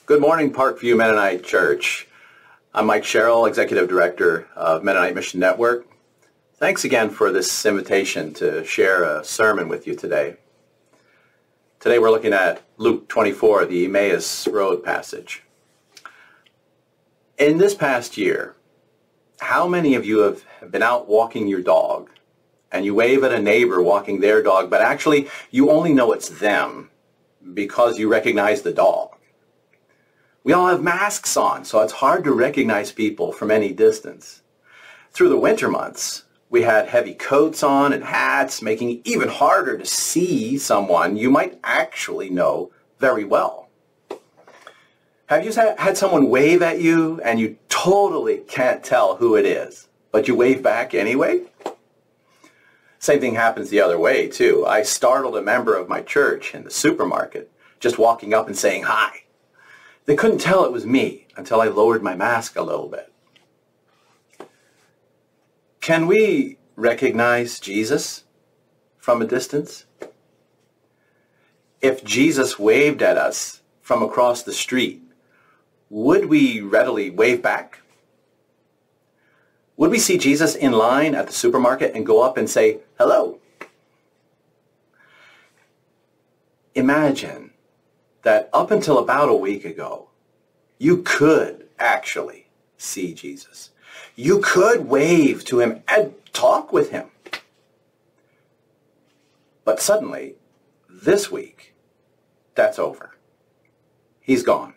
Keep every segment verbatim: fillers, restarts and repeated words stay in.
Good morning, Parkview Mennonite Church. I'm Mike Sherrill, Executive Director of Mennonite Mission Network. Thanks again for this invitation to share a sermon with you today. Today we're looking at Luke twenty-four, the Emmaus Road passage. In this past year, how many of you have been out walking your dog and you wave at a neighbor walking their dog, but actually you only know it's them because you recognize the dog? We all have masks on, so it's hard to recognize people from any distance. Through the winter months, we had heavy coats on and hats, making it even harder to see someone you might actually know very well. Have you had someone wave at you and you totally can't tell who it is, but you wave back anyway? Same thing happens the other way, too. I startled a member of my church in the supermarket just walking up and saying hi. They couldn't tell it was me until I lowered my mask a little bit. Can we recognize Jesus from a distance? If Jesus waved at us from across the street, would we readily wave back? Would we see Jesus in line at the supermarket and go up and say, hello? Imagine that up until about a week ago, you could actually see Jesus. You could wave to him and talk with him. But suddenly, this week, that's over. He's gone.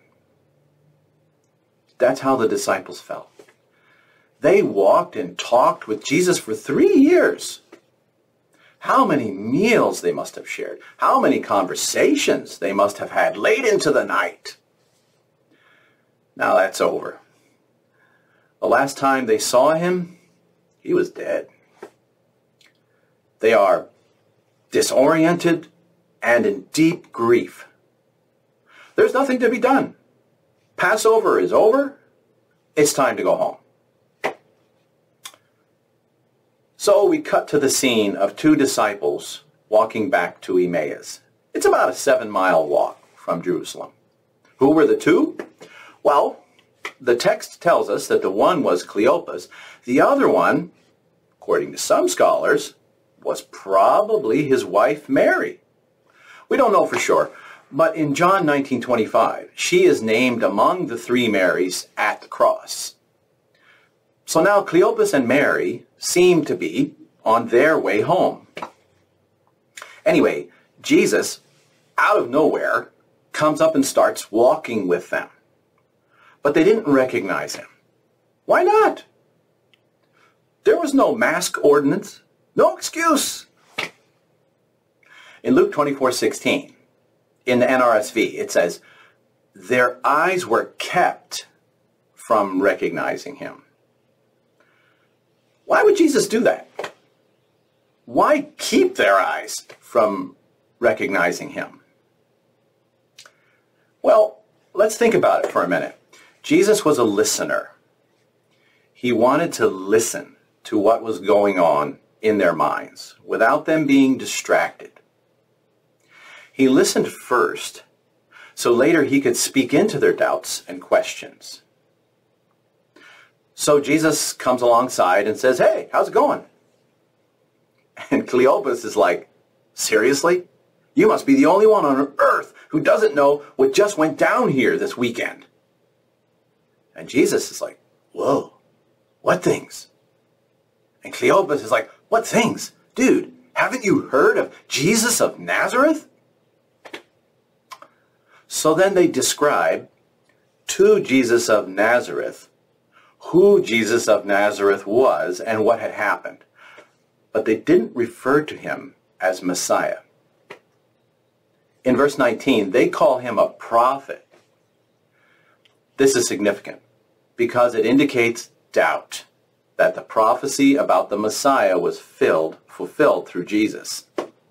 That's how the disciples felt. They walked and talked with Jesus for three years. How many meals they must have shared. How many conversations they must have had late into the night. Now that's over. The last time they saw him, he was dead. They are disoriented and in deep grief. There's nothing to be done. Passover is over. It's time to go home. So we cut to the scene of two disciples walking back to Emmaus. It's about a seven-mile walk from Jerusalem. Who were the two? Well, the text tells us that the one was Cleopas. The other one, according to some scholars, was probably his wife Mary. We don't know for sure, but in John nineteen twenty-five, she is named among the three Marys at the cross. So now Cleopas and Mary seem to be on their way home. Anyway, Jesus, out of nowhere, comes up and starts walking with them. But they didn't recognize him. Why not? There was no mask ordinance, no excuse. In Luke twenty-four sixteen, in the N R S V, it says, their eyes were kept from recognizing him. Why would Jesus do that? Why keep their eyes from recognizing him? Well, let's think about it for a minute. Jesus was a listener. He wanted to listen to what was going on in their minds without them being distracted. He listened first, so later he could speak into their doubts and questions. So Jesus comes alongside and says, hey, how's it going? And Cleopas is like, seriously? You must be the only one on earth who doesn't know what just went down here this weekend. And Jesus is like, whoa, what things? And Cleopas is like, what things? Dude, haven't you heard of Jesus of Nazareth? So then they describe to Jesus of Nazareth who Jesus of Nazareth was and what had happened. But they didn't refer to him as Messiah. In verse nineteen, they call him a prophet. This is significant because it indicates doubt that the prophecy about the Messiah was filled, fulfilled through Jesus.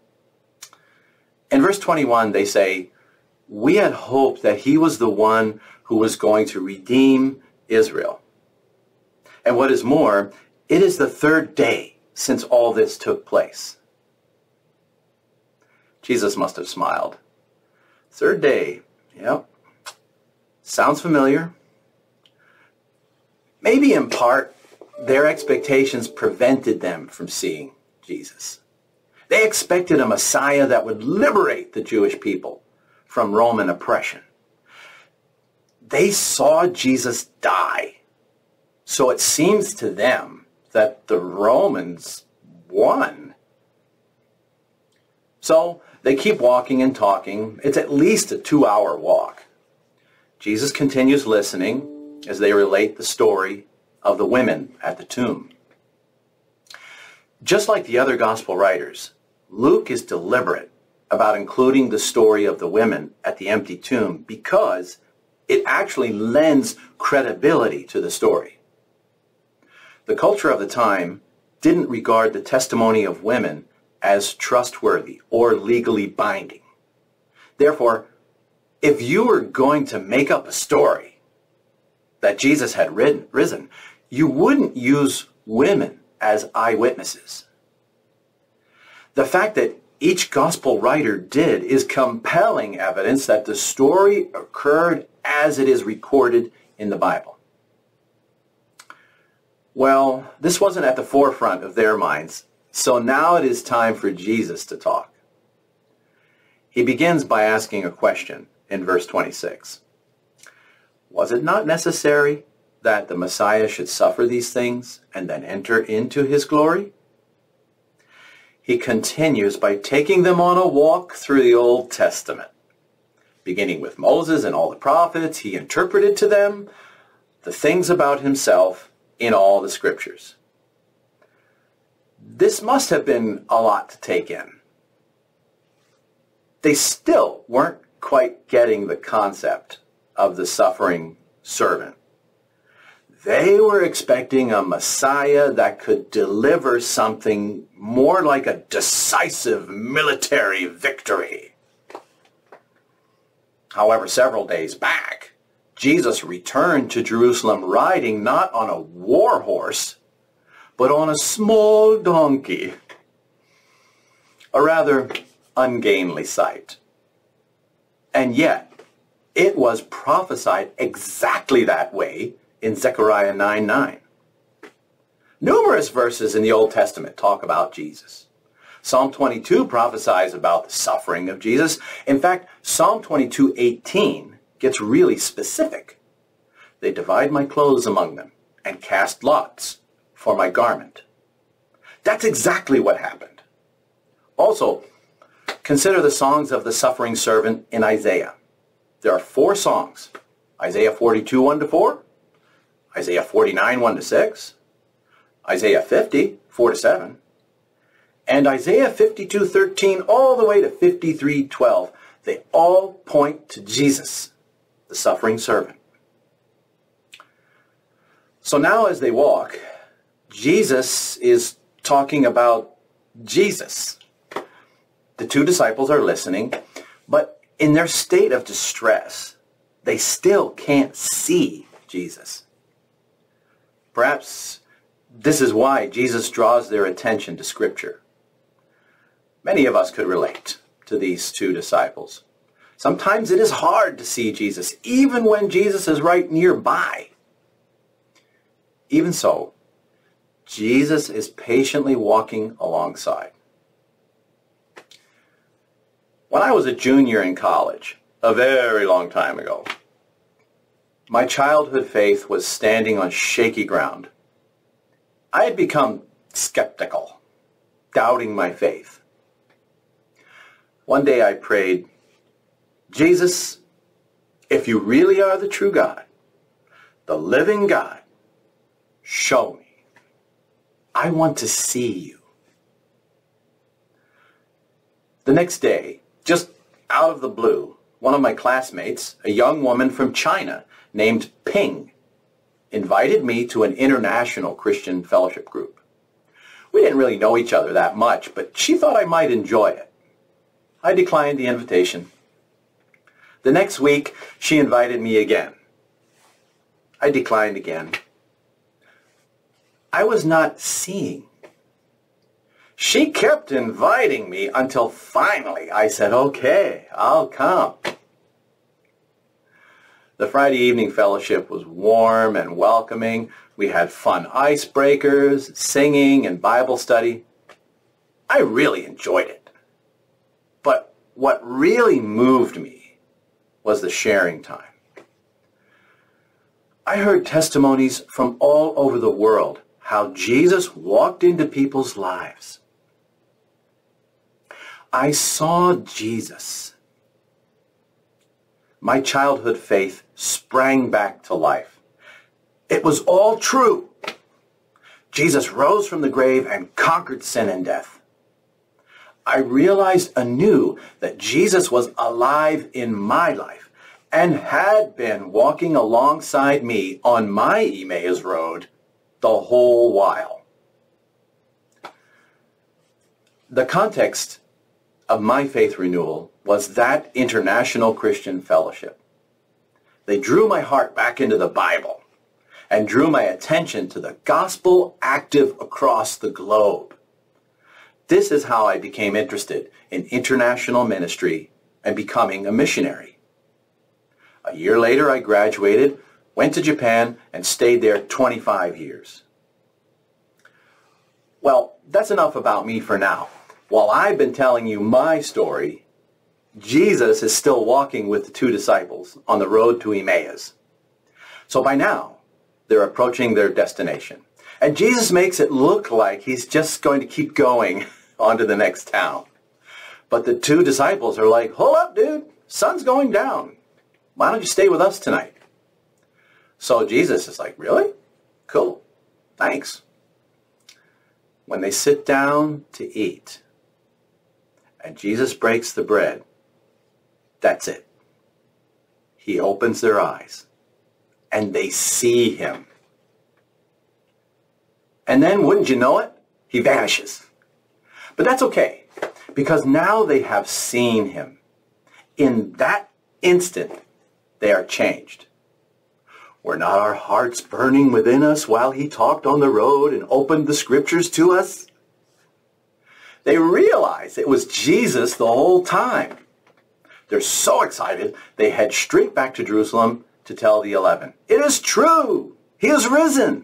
In verse twenty-one, they say, we had hoped that he was the one who was going to redeem Israel. And what is more, it is the third day since all this took place. Jesus must have smiled. Third day, yep. Sounds familiar? Maybe in part, their expectations prevented them from seeing Jesus. They expected a Messiah that would liberate the Jewish people from Roman oppression. They saw Jesus die. So it seems to them that the Romans won. So they keep walking and talking. It's at least a two-hour walk. Jesus continues listening as they relate the story of the women at the tomb. Just like the other gospel writers, Luke is deliberate about including the story of the women at the empty tomb because it actually lends credibility to the story. The culture of the time didn't regard the testimony of women as trustworthy or legally binding. Therefore, if you were going to make up a story that Jesus had risen, you wouldn't use women as eyewitnesses. The fact that each gospel writer did is compelling evidence that the story occurred as it is recorded in the Bible. Well, this wasn't at the forefront of their minds, so now it is time for Jesus to talk. He begins by asking a question in verse twenty-six. Was it not necessary that the Messiah should suffer these things and then enter into his glory? He continues by taking them on a walk through the Old Testament. Beginning with Moses and all the prophets, he interpreted to them the things about himself in all the scriptures. This must have been a lot to take in. They still weren't quite getting the concept of the suffering servant. They were expecting a Messiah that could deliver something more like a decisive military victory. However, several days back, Jesus returned to Jerusalem riding not on a war horse, but on a small donkey. A rather ungainly sight. And yet, it was prophesied exactly that way in Zechariah nine nine. Numerous verses in the Old Testament talk about Jesus. Psalm twenty-two prophesies about the suffering of Jesus. In fact, Psalm twenty-two eighteen gets really specific. They divide my clothes among them and cast lots for my garment. That's exactly what happened. Also, consider the songs of the suffering servant in Isaiah. There are four songs. Isaiah forty-two, one to four. Isaiah forty-nine, one to six. Isaiah fifty, four to seven. And Isaiah fifty-two, thirteen, all the way to fifty-three, twelve. They all point to Jesus, the suffering servant. So now as they walk, Jesus is talking about Jesus. The two disciples are listening, but in their state of distress, they still can't see Jesus. Perhaps this is why Jesus draws their attention to Scripture. Many of us could relate to these two disciples. Sometimes it is hard to see Jesus, even when Jesus is right nearby. Even so, Jesus is patiently walking alongside. When I was a junior in college, a very long time ago, my childhood faith was standing on shaky ground. I had become skeptical, doubting my faith. One day I prayed, Jesus, if you really are the true God, the living God, show me. I want to see you. The next day, just out of the blue, one of my classmates, a young woman from China named Ping, invited me to an international Christian fellowship group. We didn't really know each other that much, but she thought I might enjoy it. I declined the invitation. The next week, she invited me again. I declined again. I was not seeing. She kept inviting me until finally I said, okay, I'll come. The Friday evening fellowship was warm and welcoming. We had fun icebreakers, singing, and Bible study. I really enjoyed it. But what really moved me was the sharing time. I heard testimonies from all over the world how Jesus walked into people's lives. I saw Jesus. My childhood faith sprang back to life. It was all true. Jesus rose from the grave and conquered sin and death. I realized anew that Jesus was alive in my life and had been walking alongside me on my Emmaus Road the whole while. The context of my faith renewal was that international Christian fellowship. They drew my heart back into the Bible and drew my attention to the gospel active across the globe. This is how I became interested in international ministry and becoming a missionary. A year later, I graduated, went to Japan, and stayed there twenty-five years. Well, that's enough about me for now. While I've been telling you my story, Jesus is still walking with the two disciples on the road to Emmaus. So by now, they're approaching their destination. And Jesus makes it look like he's just going to keep going on to the next town. But the two disciples are like, hold up, dude, sun's going down. Why don't you stay with us tonight? So Jesus is like, really? Cool, thanks. When they sit down to eat, and Jesus breaks the bread, that's it. He opens their eyes, and they see him. And then, wouldn't you know it, he vanishes. But that's okay, because now they have seen him. In that instant, they are changed. Were not our hearts burning within us while he talked on the road and opened the scriptures to us? They realize it was Jesus the whole time. They're so excited, they head straight back to Jerusalem to tell the eleven. It is true! He is risen!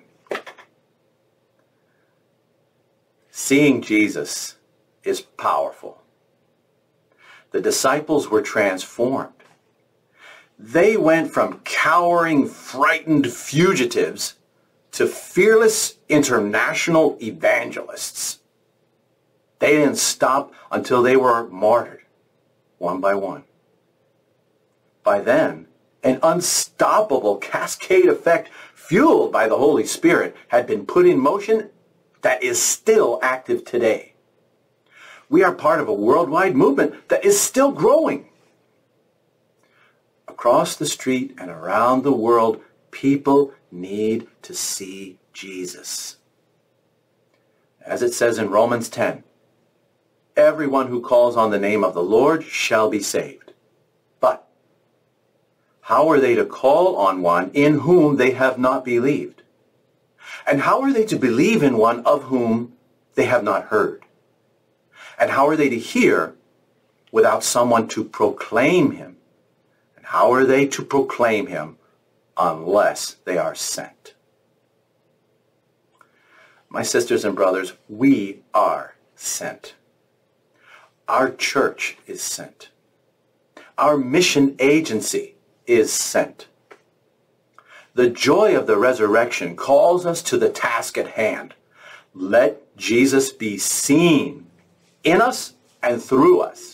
Seeing Jesus is powerful. The disciples were transformed. They went from cowering, frightened fugitives to fearless international evangelists. They didn't stop until they were martyred, one by one. By then, an unstoppable cascade effect fueled by the Holy Spirit had been put in motion that is still active today. We are part of a worldwide movement that is still growing. Across the street and around the world, people need to see Jesus. As it says in Romans ten, everyone who calls on the name of the Lord shall be saved. But how are they to call on one in whom they have not believed? And how are they to believe in one of whom they have not heard? And how are they to hear without someone to proclaim him? And how are they to proclaim him unless they are sent? My sisters and brothers, we are sent. Our church is sent. Our mission agency is sent. The joy of the resurrection calls us to the task at hand. Let Jesus be seen in us and through us.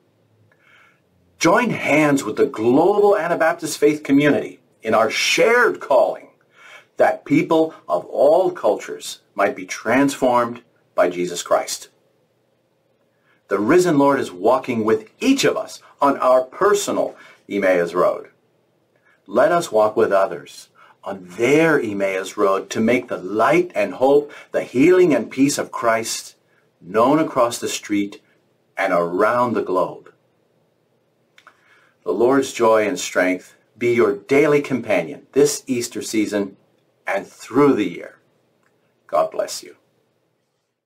Join hands with the global Anabaptist faith community in our shared calling that people of all cultures might be transformed by Jesus Christ. The risen Lord is walking with each of us on our personal Emmaus Road. Let us walk with others on their Emmaus Road to make the light and hope, the healing and peace of Christ known across the street and around the globe. The Lord's joy and strength be your daily companion this Easter season and through the year. God bless you.